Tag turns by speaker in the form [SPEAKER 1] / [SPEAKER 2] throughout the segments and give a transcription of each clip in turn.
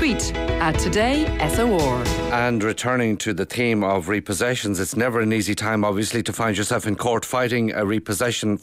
[SPEAKER 1] Tweet at Today SOR.
[SPEAKER 2] And returning to the theme of repossessions, it's never an easy time, obviously, to find yourself in court fighting a repossession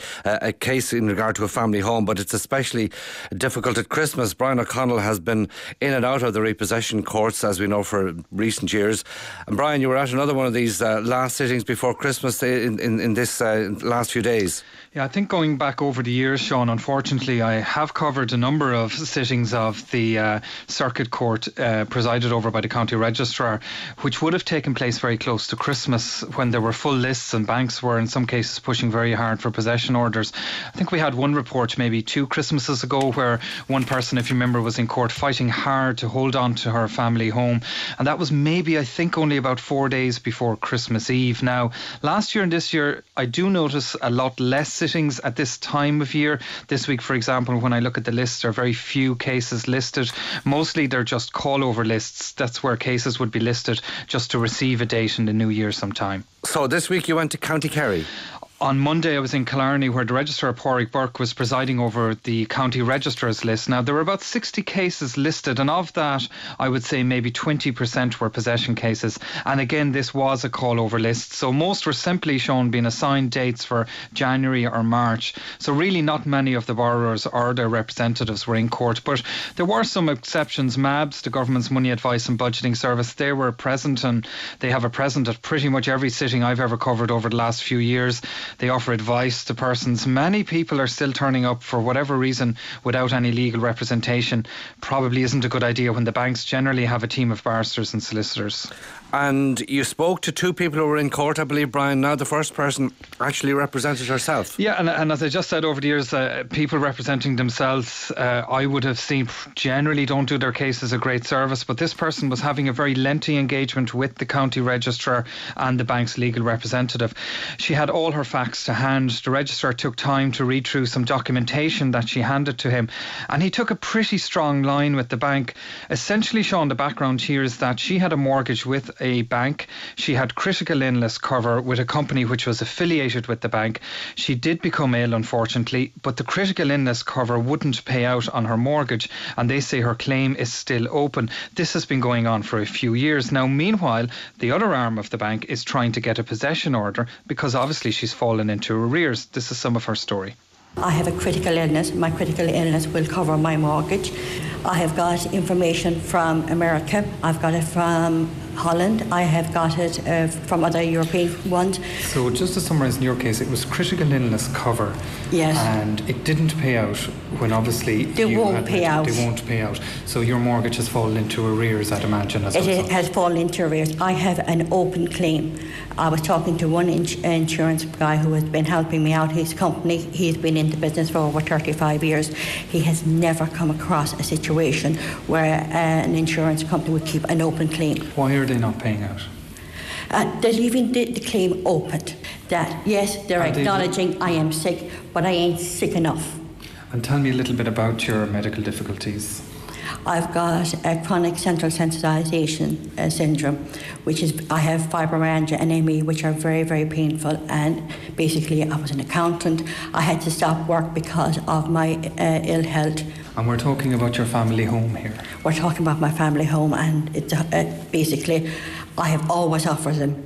[SPEAKER 2] a case in regard to a family home, but it's especially difficult at Christmas. Brian O'Connell has been in and out of the repossession courts, as we know, for recent years. And Brian, you were at another one of these last sittings before Christmas in this last few days.
[SPEAKER 3] Yeah, I think going back over the years, Sean, unfortunately, I have covered a number of sittings of the Circuit Court presided over by the County Registrar, which would have taken place very close to Christmas when there were full lists and banks were in some cases pushing very hard for possession orders. I think we had one report maybe 2 Christmases ago where one person, if you remember, was in court fighting hard to hold on to her family home, and that was maybe, I think, only about 4 days before Christmas Eve. Now, last year and this year, I do notice a lot less sittings at this time of year. This week, for example, when I look at the list, there are very few cases listed. Mostly they're just call-over lists. That's where cases would be listed just to receive a date in the new year sometime.
[SPEAKER 2] So this week you went to County Kerry.
[SPEAKER 3] On Monday, I was in Killarney, where the Registrar Pádraig Burke was presiding over the County Registrar's list. Now, there were about 60 cases listed, and of that, I would say maybe 20% were possession cases. And again, this was a call-over list. So most were simply shown being assigned dates for January or March. So really not many of the borrowers or their representatives were in court. But there were some exceptions. MABS, the Government's Money Advice and Budgeting Service, they were present, and they have a present at pretty much every sitting I've ever covered over the last few years. They offer advice to persons. Many people are still turning up for whatever reason without any legal representation. Probably isn't a good idea when the banks generally have a team of barristers and solicitors.
[SPEAKER 2] And you spoke to 2 people who were in court, I believe, Brian. Now the first person actually represented herself.
[SPEAKER 3] Yeah, and as I just said, over the years, people representing themselves, I would have seen, generally don't do their cases a great service, but this person was having a very lengthy engagement with the County Registrar and the bank's legal representative. She had all her facts to hand. The Registrar took time to read through some documentation that she handed to him, and he took a pretty strong line with the bank. Essentially, Sean, the background here is that she had a mortgage with a bank. She had critical illness cover with a company which was affiliated with the bank. She did become ill, unfortunately, but the critical illness cover wouldn't pay out on her mortgage, and they say her claim is still open. This has been going on for a few years now. Meanwhile, the other arm of the bank is trying to get a possession order because obviously she's fallen into arrears. This is some of her story.
[SPEAKER 4] I have a critical illness. My critical illness will cover my mortgage. I have got information from America. I've got it from Holland. I have got it from other European ones.
[SPEAKER 3] So just to summarise, in your case, it was critical illness cover.
[SPEAKER 4] Yes.
[SPEAKER 3] And it didn't pay out when obviously
[SPEAKER 4] They won't pay out.
[SPEAKER 3] They won't pay out. So your mortgage has fallen into arrears, I'd imagine, as a result.
[SPEAKER 4] It has fallen into arrears. I have an open claim. I was talking to one insurance guy who has been helping me out. His company, he's been in the business for over 35 years. He has never come across a situation where an insurance company would keep an open claim.
[SPEAKER 3] Why are they not paying out?
[SPEAKER 4] They're leaving the claim open. That, yes, they're acknowledging I am sick, but I ain't sick enough.
[SPEAKER 3] And tell me a little bit about your medical difficulties.
[SPEAKER 4] I've got a chronic central sensitization syndrome, which is, I have fibromyalgia and ME, which are very, very painful. And basically, I was an accountant. I had to stop work because of my ill health.
[SPEAKER 3] And we're talking about your family home here.
[SPEAKER 4] We're talking about my family home, and it's basically, I have always offered them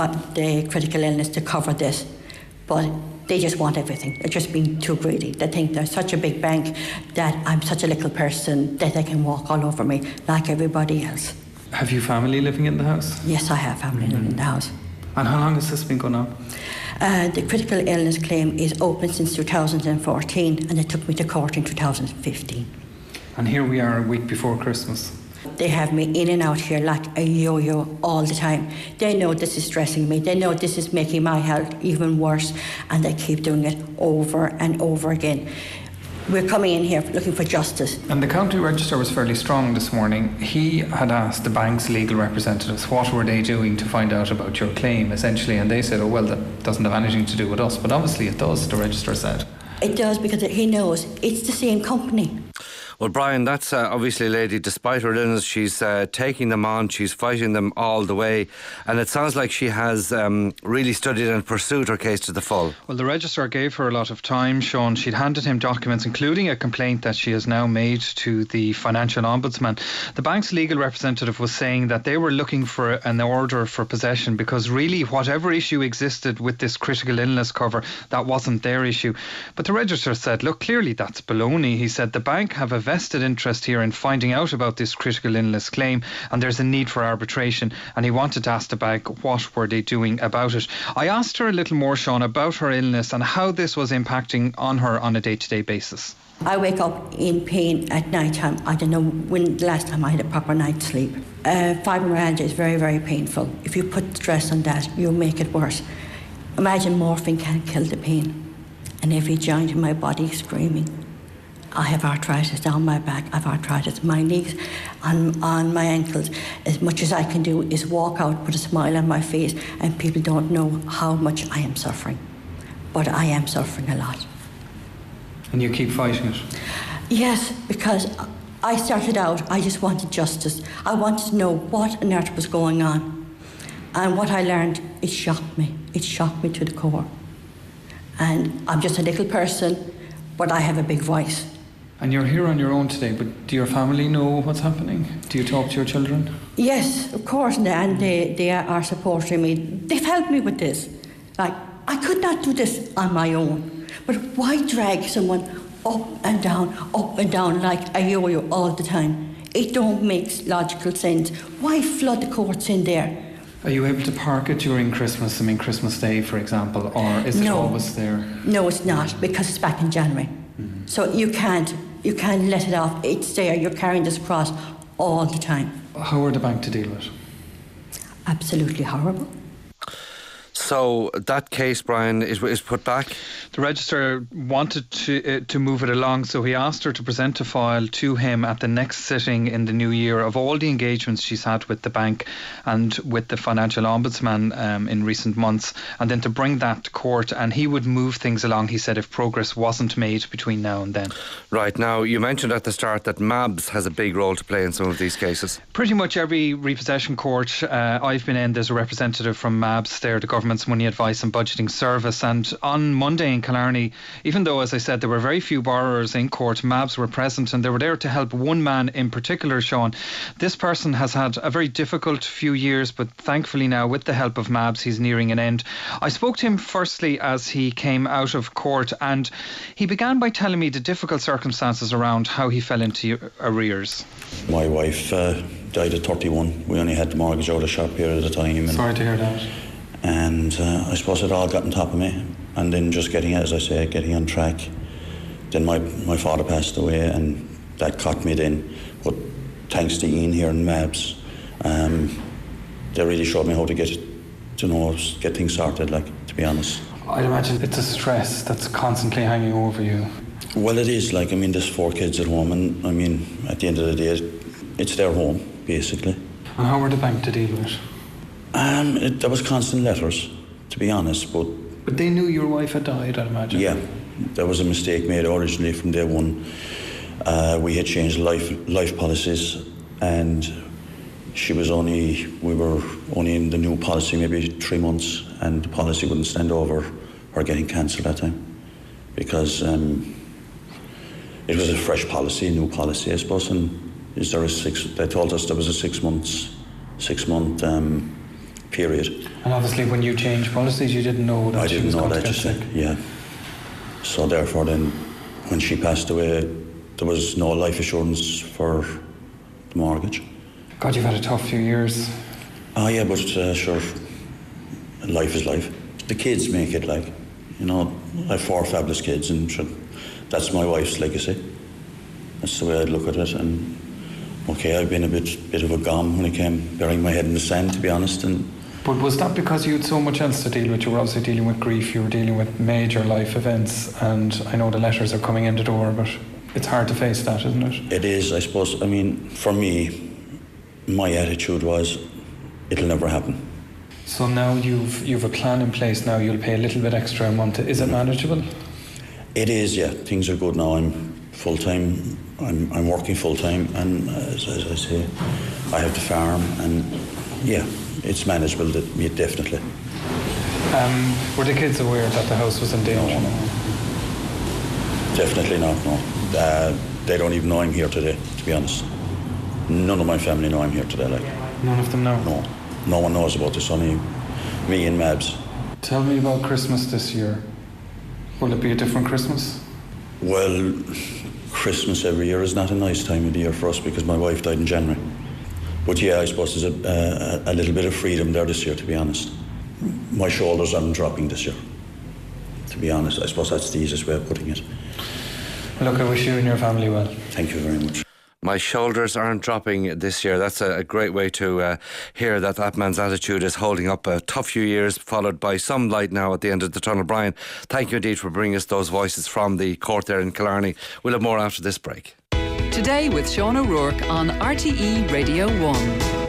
[SPEAKER 4] the critical illness to cover this, but they just want everything. They're just being too greedy. They think they're such a big bank that I'm such a little person that they can walk all over me like everybody else.
[SPEAKER 3] Have you family living in the house?
[SPEAKER 4] Yes, I have family living in the house.
[SPEAKER 3] And how long has this been going on?
[SPEAKER 4] The critical illness claim is open since 2014, and it took me to court in 2015.
[SPEAKER 3] And here we are a week before Christmas.
[SPEAKER 4] They have me in and out here like a yo-yo all the time. They know this is stressing me. They know this is making my health even worse, and they keep doing it over and over again. We're coming in here looking for justice. And the County Registrar was fairly strong this morning. He had asked the bank's legal representatives what were they doing to find out about your claim, essentially, and they said, oh, well, that doesn't have anything to do with us. But obviously it does, the Registrar said. It does, because he knows it's the same company.
[SPEAKER 2] Well, Brian, that's obviously a lady, despite her illness, she's taking them on, she's fighting them all the way, and it sounds like she has really studied and pursued her case to the full.
[SPEAKER 3] Well, the registrar gave her a lot of time, Sean. She'd handed him documents, including a complaint that she has now made to the Financial Ombudsman. The bank's legal representative was saying that they were looking for an order for possession because really whatever issue existed with this critical illness cover, that wasn't their issue. But the registrar said, look, clearly that's baloney. He said the bank have a vested interest here in finding out about this critical illness claim, and there's a need for arbitration, and he wanted to ask the bank what were they doing about it. I asked her a little more, Sean, about her illness and how this was impacting on her on a day-to-day basis.
[SPEAKER 4] I wake up in pain at night time. I don't know when the last time I had a proper night's sleep. Fibromyalgia is very, very painful. If you put stress on that, you'll make it worse. Imagine morphine can't kill the pain, and every joint in my body is screaming. I have arthritis down my back, I have arthritis in my knees, on my ankles. As much as I can do is walk out, put a smile on my face, and people don't know how much I am suffering. But I am suffering a lot.
[SPEAKER 3] And you keep fighting it?
[SPEAKER 4] Yes, because I started out, I just wanted justice. I wanted to know what on earth was going on. And what I learned, it shocked me. It shocked me to the core. And I'm just a little person, but I have a big voice.
[SPEAKER 3] And you're here on your own today, but do your family know what's happening? Do you talk to your children?
[SPEAKER 4] Yes, of course, and they are supporting me. They've helped me with this. Like, I could not do this on my own. But why drag someone up and down like a yo-yo all the time? It don't make logical sense. Why flood the courts in there?
[SPEAKER 3] Are you able to park it during Christmas, Christmas Day, for example, or is it always there?
[SPEAKER 4] No, it's not, because it's back in January. Mm-hmm. So you can't let it off. It's there. You're carrying this cross all the time.
[SPEAKER 3] How are the bank to deal with?
[SPEAKER 4] Absolutely horrible.
[SPEAKER 2] So that case, Brian, is put back?
[SPEAKER 3] The registrar wanted to move it along, so he asked her to present a file to him at the next sitting in the new year of all the engagements she's had with the bank and with the Financial Ombudsman in recent months, and then to bring that to court, and he would move things along, he said, if progress wasn't made between now and then. Right.
[SPEAKER 2] Now, you mentioned at the start that MABS has a big role to play in some of these cases.
[SPEAKER 3] Pretty much every repossession court I've been in, there's a representative from MABS there, the government's money advice and budgeting service. And on Monday in Killarney, even though, as I said, there were very few borrowers in court, MABS were present and they were there to help one man in particular, Sean. This person has had a very difficult few years, but thankfully now, with the help of MABS, he's nearing an end. I spoke to him firstly as he came out of court, and he began by telling me the difficult circumstances around how he fell into arrears.
[SPEAKER 5] My wife died at 31. We only had the mortgage out of a short period of time. And
[SPEAKER 3] sorry to hear that.
[SPEAKER 5] And I suppose it all got on top of me. And then just getting on track. Then my father passed away, and that caught me then. But thanks to Ian here in MABS, they really showed me how to get things sorted, to be honest.
[SPEAKER 3] I'd imagine it's a stress that's constantly hanging over you.
[SPEAKER 5] Well, it is. There's 4 kids at home, and at the end of the day, it's their home, basically.
[SPEAKER 3] And how were the bank to deal with it?
[SPEAKER 5] There was constant letters, to be honest, but
[SPEAKER 3] they knew your wife had died, I'd imagine.
[SPEAKER 5] Yeah, there was a mistake made originally from day one. We had changed life policies, and we were only in the new policy maybe 3 months, and the policy wouldn't stand over her getting cancelled that time, because it was a fresh policy, a new policy, I suppose. And they told us there was a 6 month period.
[SPEAKER 3] And obviously when you changed policies, you didn't know that she was going to get sick.
[SPEAKER 5] Yeah. So therefore then, when she passed away, there was no life assurance for the mortgage.
[SPEAKER 3] God, you've had a tough few years.
[SPEAKER 5] Oh yeah, but sure, life is life. The kids make it I have 4 fabulous kids, and sure, that's my wife's legacy. That's the way I'd look at it. And okay, I've been a bit of a gom when it came burying my head in the sand, to be honest.
[SPEAKER 3] But was that because you had so much else to deal with? You were obviously dealing with grief, you were dealing with major life events, and I know the letters are coming in the door, but it's hard to face that, isn't it?
[SPEAKER 5] It is, I suppose. For me, my attitude was, it'll never happen.
[SPEAKER 3] So now you've a plan in place now, you'll pay a little bit extra a month. Is it manageable?
[SPEAKER 5] It is, yeah. Things are good now. I'm full-time. I'm working full-time, and as I say, I have the farm, and yeah, it's manageable, definitely.
[SPEAKER 3] Were the kids aware that the house was in danger?
[SPEAKER 5] Definitely not, no. They don't even know I'm here today, to be honest. None of my family know I'm here today.
[SPEAKER 3] None of them know?
[SPEAKER 5] No. No one knows about this, only me and Mabs.
[SPEAKER 3] Tell me about Christmas this year. Will it be a different Christmas?
[SPEAKER 5] Well, Christmas every year is not a nice time of the year for us because my wife died in January. But yeah, I suppose there's a little bit of freedom there this year, to be honest. My shoulders aren't dropping this year, to be honest. I suppose that's the easiest way of putting it.
[SPEAKER 3] Look, I wish you and your family well.
[SPEAKER 5] Thank you very much.
[SPEAKER 2] My shoulders aren't dropping this year. That's a great way to hear that man's attitude is holding up a tough few years, followed by some light now at the end of the tunnel. Brian, thank you indeed for bringing us those voices from the court there in Killarney. We'll have more after this break.
[SPEAKER 1] Today with Sean O'Rourke on RTE Radio 1.